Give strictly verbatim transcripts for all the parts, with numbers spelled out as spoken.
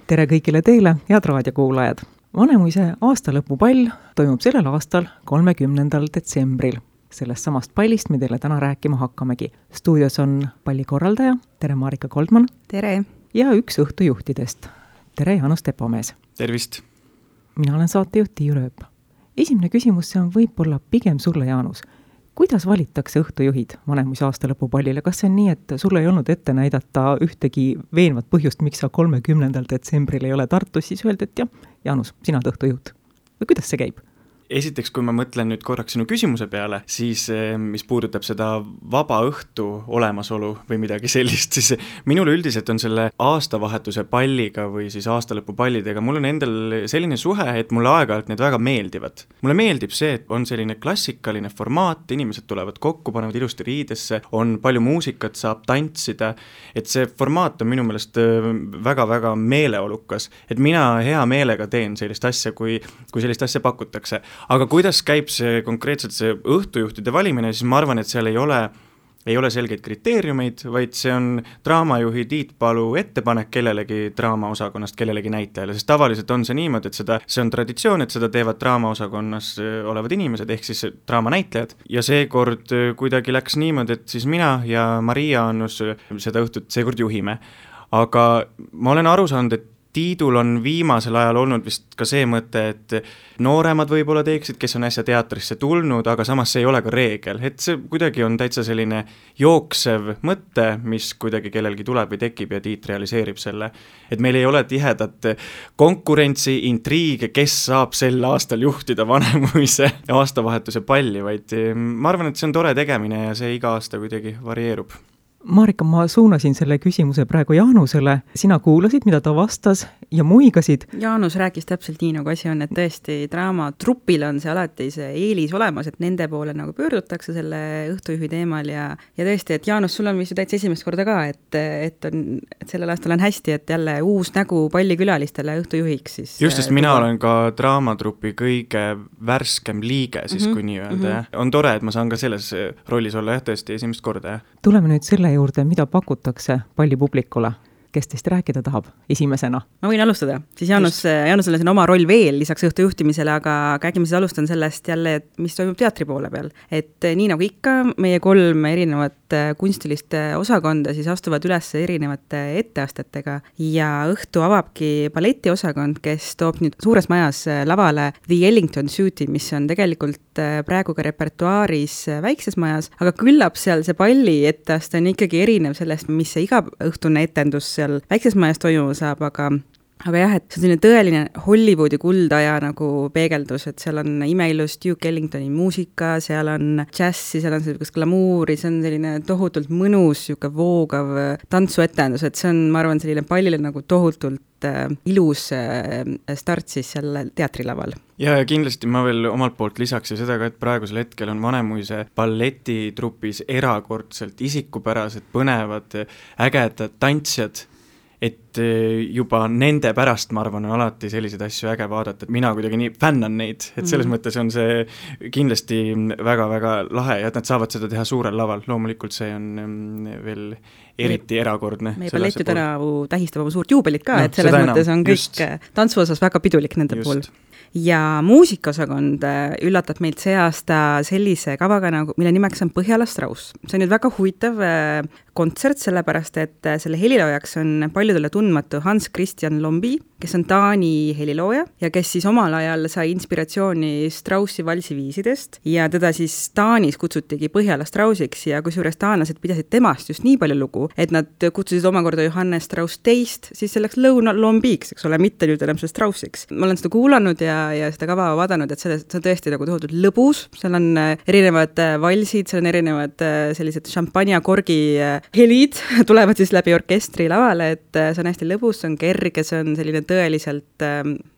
tere kõigile teile, head raadiokuulajad! Vanemuise aastalõpupall toimub sellel aastal kolmekümnendal detsembril. Sellest samast pallist me teile täna rääkima hakkamegi. Stuudios on pallikorraldaja, tere Marika Koldman. Tere! Ja üks õhtujuhtidest. Tere Jaanus Tepomees. Tervist! Mina olen saatejuht Tiiu Rööp. Esimene küsimus, see on võib-olla pigem sulle, Jaanus. Kuidas valitakse õhtujuhid Vanemuise aastalõpupallile? Kas see on nii, et sulle ei olnud ette näidata ühtegi veenvat põhjust, miks sa kolmekümnendal detsembril ei ole Tartus, siis öeldi, et jah, Jaanus, sina oled õhtujuht. Või kuidas see käib? Esiteks, kui ma mõtlen nüüd korraks sinu küsimuse peale, siis mis puudutab seda vaba õhtu olemasolu või midagi sellist, siis minul üldiselt on selle aastavahetuse palliga või siis aastalõpupallidega, mul on endal selline suhe, et mulle aeg-ajalt need väga meeldivad. Mulle meeldib see, et on selline klassikaline formaat, inimesed tulevad kokku, panevad ilusti riidesse, on palju muusikat, saab tantsida, et see formaat on minu meelest väga-väga meeleolukas, et mina hea meelega teen sellist asja, kui, kui sellist asja pakutakse. Aga kuidas käib see konkreetselt see õhtujuhtide valimine, siis ma arvan, et seal ei ole, ei ole selgeid kriteeriumeid, vaid see on draamajuhi Tiit Palu ettepanek kellelegi draamaosakonnast, kellelegi näitajale, sest tavaliselt on see niimoodi, et seda, see on traditsioon, et seda teevad draamaosakonnas olevad inimesed, ehk siis draamanäitlejad, ja seekord kuidagi läks niimoodi, et siis mina ja Maria Annus seda õhtut seekord juhime. Aga ma olen aru saanud, et Tiidul on viimasel ajal olnud vist ka see mõte, et nooremad võib-olla teeksid, kes on äsja teatrisse tulnud, aga samas see ei ole ka reegel. Et see kuidagi on täitsa selline jooksev mõte, mis kuidagi kellelgi tuleb või tekib ja Tiit realiseerib selle. Et meil ei ole tihedat konkurentsi, intriige, kes saab sel aastal juhtida Vanemuise aastavahetuse palli, vaid ma arvan, et see on tore tegemine ja see iga aasta kuidagi varieerub. Marika, ma suunasin selle küsimuse praegu Jaanusele. Sina kuulasid, mida ta vastas ja muigasid. Jaanus rääkis täpselt nii, nagu asi on, et tõesti draamatrupil on see alati see eelis olemas, et nende poole nagu pöördutakse selle õhtujuhi teemal ja, ja tõesti, et Jaanus, sul on vist täitsa esimest korda ka, et, et, on, et sellel aastal on hästi, et jälle uus nägu pallikülalistele õhtujuhiks. Siis, Just, sest mina olen ka draamatrupi kõige värskem liige, siis mm-hmm. kui nii öelda. Mm-hmm. On tore, et ma saan ka selles rollis olla, jah, tõesti esimest korda. Jah. Tuleme nüüd selle juurde, mida pakutakse pallipublikule, kes teist rääkida tahab esimesena? Ma võin alustada. Siis Jaanus, Jaanusel on oma roll veel lisaks õhtu juhtimisele, aga käigime siis alustan sellest jälle, et mis toimub teatri poole peal. Et nii nagu ikka, meie kolm erinevat kunstilist osakonda siis astuvad üles erinevate etteastetega ja õhtu avabki balletiosakond, kes toob nüüd suures majas lavale The Ellington Suite'i, mis on tegelikult praegu ka repertuaaris väikses majas, aga küllap seal see palli etteaste on ikkagi erinev sellest, mis see iga õhtune etendus seal väikses majas toimuma saab, aga Aga jah, et see on selline tõeline Hollywoodi kuldaja nagu peegeldus, et seal on imeilus Duke Ellingtoni muusika, seal on džässi, seal on sellist glamuuri, see on selline tohutult mõnus, siuke voogav tantsuetendus, et see on, ma arvan, selline pallile nagu tohutult äh, ilus äh, start siis seal teatrilaval. Ja, ja kindlasti ma veel omalt poolt lisaks ja seda ka, et praegusel hetkel on Vanemuise balletitrupis erakordselt isikupärased, põnevad, ägedad tantsijad, et juba nende pärast, ma arvan, on alati selliseid asju äge vaadata, et mina kuidagi nii fännan neid, et selles mm. mõttes on see kindlasti väga-väga lahe ja et nad saavad seda teha suurel laval, loomulikult see on veel eriti me, erakordne. Meie balletti tänavu tähistab oma suurt juubelit ka, no, et selles mõttes on kõik just. Tantsuosas väga pidulik nende just. Puhul. Ja muusikaosakond üllatab meilt see aasta sellise kavaga, nagu, mille nimeks on Põhjala Strauss. See on nüüd väga huvitav kontsert, sellepärast et selle heliloojaks on paljudele tundmatu Hans Christian Lombi, kes on Taani helilooja ja kes siis omal ajal sai inspiratsiooni Straussi valsiviisidest ja teda siis Taanis kutsutigi Põhjala Straussiks ja kusjuures taanlased pidasid temast just nii palju lugu, et nad kutsusid omakorda Johannes Strauss teist siis selleks Lõuna Lombiks, eks ole, mitte nüüd enam see Straussiks. Ma olen seda kuulanud ja, ja seda kava vaadanud, et see, see on tõesti nagu tohutult lõbus, seal on erinevad valsid, seal on erinevad sellised šampanja-korgi helid tulevad siis läbi orkestri lavale, et see on hästi lõbus, see on kerge, see on selline tõeliselt äh,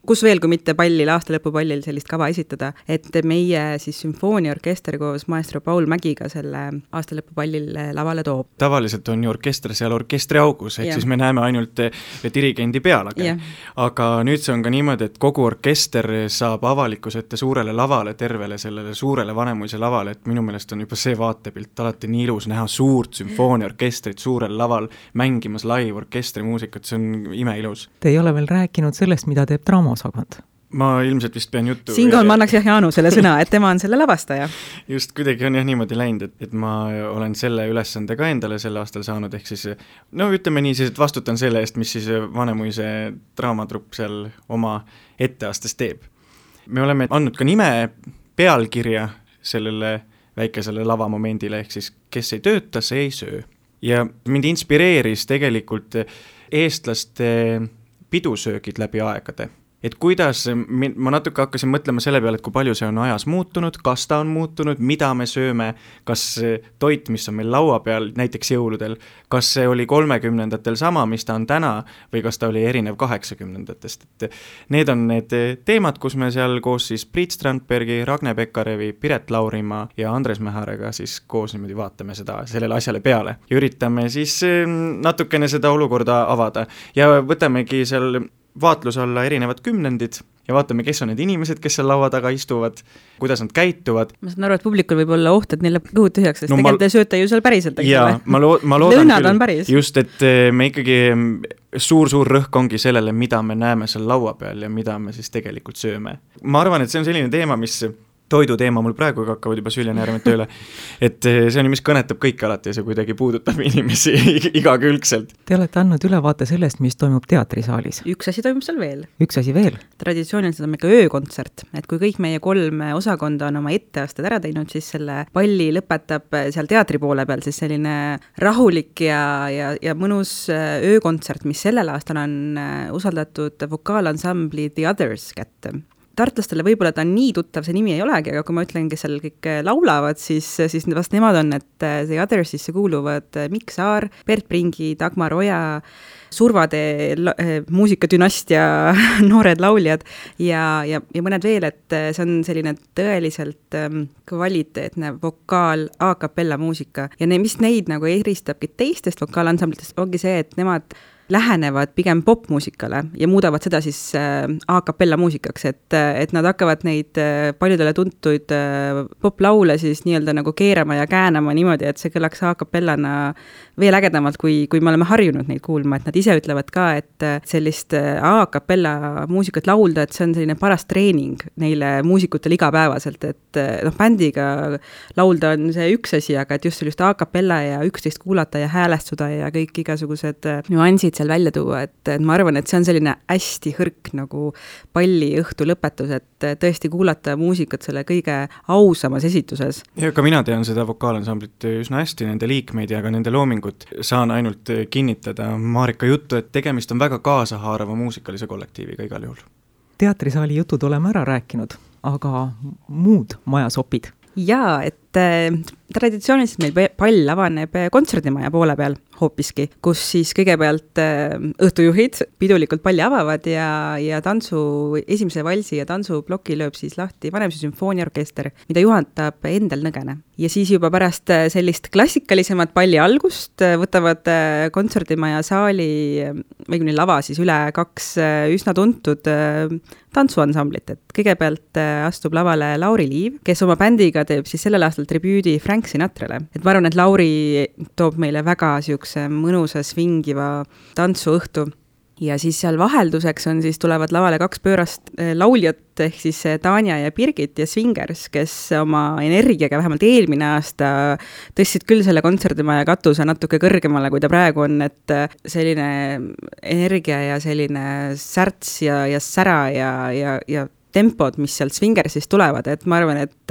kus veel, kui mitte pallil, aastalõpupallil sellist kava esitada, et meie siis sümfooniaorkester koos maestro Paul Mägiga selle aastalõpupallil lavale toob. Tavaliselt on ju orkester seal orkestri augus, ehk yeah. siis me näeme ainult dirigendi pealage yeah.. aga nüüd see on ka niimoodi, et kogu orkester saab avalikkuse ette suurele lavale, tervele sellele suurele Vanemuise lavale, et minu meelest on juba see vaatepilt alati nii ilus näha suurt sümfooniaorkestrit suurel laval mängimas live orkestri muusikat, see on imeilus. Te ei ole veel rääkinud sellest, mida teeb draamaosakond? Ma ilmselt vist pean juttu... Siinkohal ma annaks jah Jaanusele sõna, et tema on selle lavastaja. Just, kuidagi on jah niimoodi läinud, et, et ma olen selle ülesande ka endale sel aastal saanud, ehk siis, no ütleme nii siis, et vastutan selle eest, mis siis Vanemuise draamatrupp seal oma etteastes teeb. Me oleme andnud ka nime pealkirja sellele väikesele lavamomendile, ehk siis kes ei tööta, see ei söö. Ja mind inspireeris tegelikult eestlaste pidusöögid läbi aegade. Et kuidas, ma natuke hakkasin mõtlema selle peale, et kui palju see on ajas muutunud, kas ta on muutunud, mida me sööme, kas toit, mis on meil laua peal, näiteks jõuludel, kas see oli kolmekümnendatel sama, mis ta on täna, või kas ta oli erinev kaheksakümnendatest. Et need on need teemad, kus me seal koos siis Priit Strandbergi, Ragne Pekkarevi, Piret Laurimaa ja Andres Mäharega siis koos niimoodi vaatame seda sellele asjale peale. Ja üritame siis natukene seda olukorda avada ja võtamegi seal vaatluse alla erinevad kümnendid ja vaatame, kes on need inimesed, kes seal laua taga istuvad, kuidas nad käituvad. Ma saan aru, et publikul võib olla oht, et neile kõhud tühjaks, sest no, tegelikult te sööte ju seal päriselt. Jaa, ma, lo- ma loodan Lõunad on päris. Just, et me ikkagi suur-suur rõhk ongi sellele, mida me näeme seal laua peal ja mida me siis tegelikult sööme. Ma arvan, et see on selline teema, mis toidu teema mul praegu hakkavad juba süljenäärmed tööle, et see on, mis kõnetab kõik alati ja see kuidagi puudutab inimesi igakülgselt. Te olete andnud ülevaate sellest, mis toimub teatrisaalis. Üks asi toimub seal veel. Üks asi veel. Traditsiooniliselt on ikka öökontsert, et kui kõik meie kolm osakonda on oma etteasted ära teinud, siis selle palli lõpetab seal teatri poole peal siis selline rahulik ja, ja, ja mõnus öökontsert, mis sellel aastal on usaldatud vokaalansambli The Others kätte. Tartlastele võib-olla ta on nii tuttav, see nimi ei olegi, aga kui ma ütlen, kes seal kõik laulavad, siis, siis vast nemad on, et The Othersisse kuuluvad Mikk Saar, Bert Pringi, Dagmar Oja, Survade la- muusikadünastia noored lauljad ja, ja, ja mõned veel, et see on selline tõeliselt kvaliteetne vokaal a cappella muusika ja ne, mis neid nagu eristabki teistest vokaalansamblitest, ongi see, et nemad lähenevad pigem popmuusikale ja muudavad seda siis a cappella muusikaks, et, et nad hakkavad neid paljudele tuntuid poplaule siis nii-öelda nagu keerama ja käänama niimoodi, et see kõlaks a cappellana veel ägedamalt, kui, kui me oleme harjunud neid kuulma, et nad ise ütlevad ka, et sellist a cappella muusikat laulda, et see on selline paras treening neile muusikutele igapäevaselt, et noh, bändiga laulda on see üks asi, aga et just sellist a cappella ja üksteist kuulata ja häälestuda ja kõik igasugused nüansid seal välja tuua, et, et ma arvan, et see on selline hästi hõrk nagu palli õhtu lõpetus, et tõesti kuulata muusikat selle kõige ausamas esituses. Ja ka mina tean seda vokaalansamblit üsna hästi, nende liikmeid ja ka nende loomingut saan ainult kinnitada Marika juttu, et tegemist on väga kaasahaarava muusikalise kollektiiviga igal juhul. Teatrisaali jutud oleme ära rääkinud, aga muud majasopid? Jaa, et äh, traditsiooniliselt meil pall avaneb kontserdimaja poole peal hoopiski, kus siis kõigepealt äh, õhtujuhid pidulikult palli avavad ja, ja tantsu, esimese valsi ja tantsuploki lööb siis lahti Vanemuise sümfooniaorkester, mida juhatab Endel Nõgene. Ja siis juba pärast sellist klassikalisemat palli algust võtavad äh, kontserdimaja saali või kuni lava siis üle kaks äh, üsna tuntud äh, tantsuansamblit, et kõigepealt äh, astub lavale Lauri Liiv, kes oma bändiga teeb siis sellel aastal tribüüdi Frank Sinatrale. Et ma arvan, et Lauri toob meile väga siukse mõnusa svingiva tantsuõhtu ja siis seal vahelduseks on siis tulevad lavale kaks pöörast lauljat, ehk siis Tanja ja Birgit ja Swingers, kes oma energiaga vähemalt eelmine aasta tõstsid küll selle kontserdimaja katuse natuke kõrgemale, kui ta praegu on, et selline energia ja selline särts ja, ja sära ja, ja, ja tempod, mis sealt Swingersist tulevad, et ma arvan, et,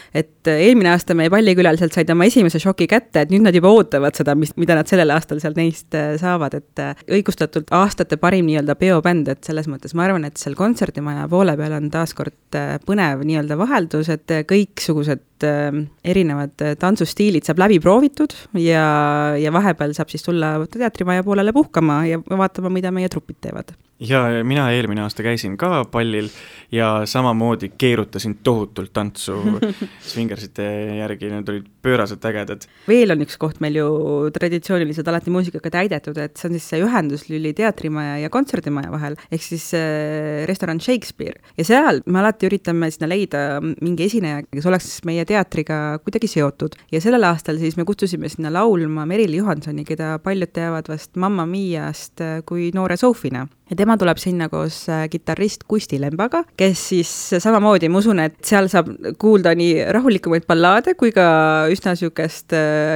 et eelmine aasta meie pallikülaliselt said oma esimese šoki kätte, et nüüd nad juba ootavad seda, mis, mida nad sellel aastal sealt neist saavad, et õigustatult aastate parim nii-öelda peobänd, et selles mõttes ma arvan, et seal kontserdimaja poole peal on taaskord põnev nii-öelda vaheldus, et kõiksugused erinevad tantsustiilid saab läbi proovitud ja, ja vahepeal saab siis tulla teatrimaja poolele puhkama ja vaatama, mida meie trupid teevad. ja mina eelmine aasta käisin ka pallil ja samamoodi keerutasin tohutult tantsu Swingersite järgi, need olid pööraselt ägedad. Veel on üks koht meil ju traditsiooniliselt alati muusikaga täidetud, et see on siis see ühenduslüli teatrimaja ja kontserdimaja vahel, ehk siis restoran Shakespeare. Ja seal me alati üritame sinna leida mingi esineja, kes oleks meie teatriga kuidagi seotud. Ja sellel aastal siis me kutsusime sinna laulma Merili Johansoni, keda paljud teavad vast Mamma Miast kui noore Sofina. Ja tema tuleb sinna koos kitarrist Kusti Lembaga, kes siis samamoodi, ma usun, et seal saab kuulda nii rahulikumaid ballaade kui ka üsna sükest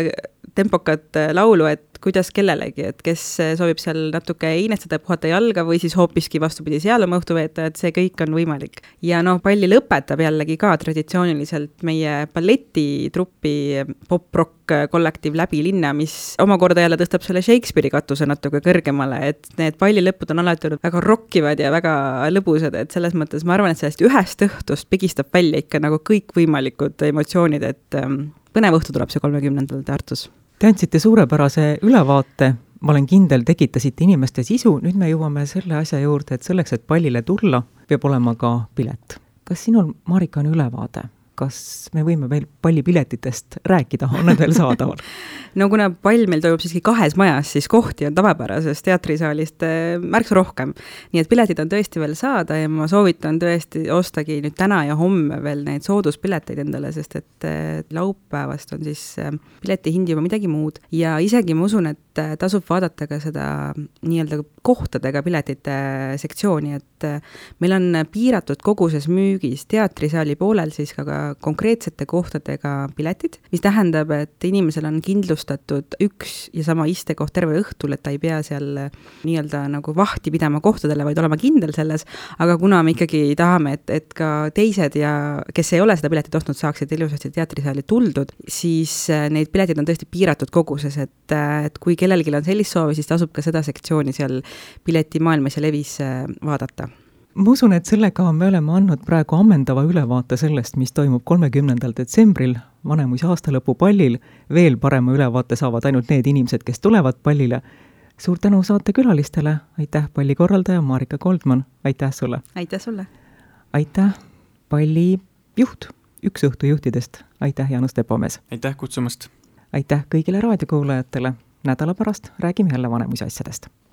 tempokat laulu, et kuidas kellelegi, et kes soovib seal natuke inestada ja puhata jalga või siis hoopiski vastupidi seal oma õhtu veeta, et see kõik on võimalik. Ja noh, palli lõpetab jällegi ka traditsiooniliselt meie balletitruppi pop-rock kollektiiv Läbi linna, mis omakorda jälle tõstab selle Shakespeare'i katuse natuke kõrgemale, et need pallilõpud on alati olnud väga rockivad ja väga lõbusad, et selles mõttes ma arvan, et sellest ühest õhtust pigistab välja ikka nagu kõik võimalikud emotsioonid, et põnev õhtu tuleb see kolmekümnendal Tartus. Te andsite suurepärase ülevaate, ma olen kindel, tekitasite inimeste sisu, nüüd me jõuame selle asja juurde, et selleks, et pallile tulla, peab olema ka pilet. Kas sinul, Marika, on ülevaade? Kas me võime veel pallipiletitest rääkida, on need veel saadaval? No kuna pall meil toimub siiski kahes majas, siis kohti on tavapärasest teatrisaalist märksa rohkem. Nii et piletid on tõesti veel saada ja ma soovitan tõesti ostagi nüüd täna ja homme veel neid sooduspileteid endale, sest et laupäevast on siis pileti hind juba midagi muud. Ja isegi ma usun, et tasub vaadata ka seda nii-öelda kohtadega piletite sektsiooni, et meil on piiratud koguses müügis teatrisaali poolel siis ka konkreetsete kohtadega piletid, mis tähendab, et inimesel on kindlustatud üks ja sama istekoht terve õhtul, et ta ei pea seal nii-öelda nagu vahti pidama kohtadele, vaid olema kindel selles, aga kuna me ikkagi tahame, et, et ka teised ja kes ei ole seda piletit ostnud, saaksid ilusasti teatrisaali tuldud, siis neid piletid on tõesti piiratud koguses, et, et kui kellelgi on sellist soovi, siis tasub ka seda sektsiooni seal piletimaailmas ja levis vaadata. Ma usun, et sellega me oleme andnud praegu ammendava ülevaate sellest, mis toimub kolmekümnendal detsembril Vanemuise aastalõpu pallil. Veel parema ülevaate saavad ainult need inimesed, kes tulevad pallile. Suur tänu saate külalistele, aitäh pallikorraldaja Marika Goldman, aitäh sulle. Aitäh sulle. Aitäh palli juht, üks õhtu juhtidest, aitäh Jaanus Tepomees. Aitäh kutsumast. Aitäh kõigile raadiokuulajatele, nädala pärast räägime jälle Vanemuise asjadest.